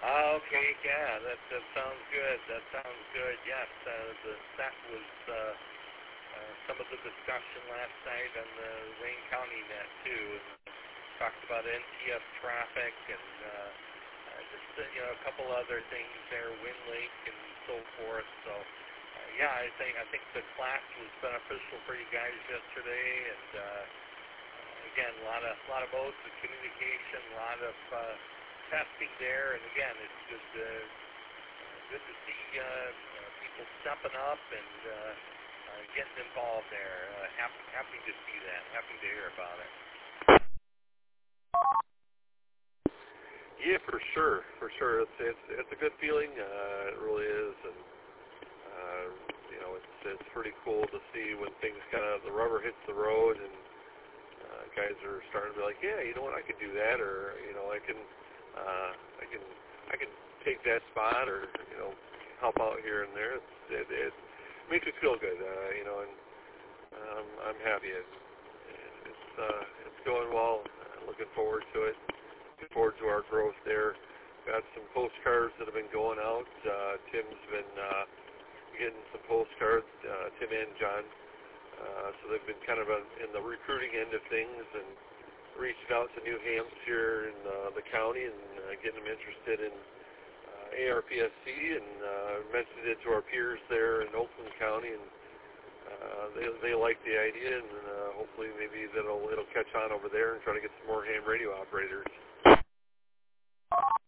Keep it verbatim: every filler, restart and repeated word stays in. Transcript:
Uh, okay, yeah, that, that sounds good. That sounds good. Yes, uh, the, that was uh, uh, some of the discussion last night on the Wayne County net too. And talked about N T S traffic and uh, uh, just uh, you know a couple other things there, Wind Lake and so forth. So uh, yeah, I think I think the class was beneficial for you guys yesterday, and uh, again, a lot of a lot of modes of communication, a lot of uh, testing there, and again, it's good to, good to see uh, uh, people stepping up and uh, uh, getting involved there. Uh, happy, happy to see that. Happy to hear about it. Yeah, for sure, for sure. It's it's it's a good feeling. Uh, it really is, and uh, you know, it's it's pretty cool to see when things kind of the rubber hits the road, and uh, guys are starting to be like, yeah, you know what, I could do that, or you know, I can uh, I can I can take that spot, or you know, help out here and there. It's, it, it makes me feel good, uh, you know, and um, I'm happy. It, it's uh, it's going well. Uh, looking forward to it. Looking forward to our growth there. Got some postcards that have been going out. Uh, Tim's been uh, getting some postcards, uh, Tim and John. Uh, so they've been kind of a, in the recruiting end of things and reached out to New Hampshire and uh, the county and uh, getting them interested in uh, A R P S C, and uh, mentioned it to our peers there in Oakland County, and uh, they they like the idea, and uh, hopefully maybe that'll it'll catch on over there and try to get some more ham radio operators.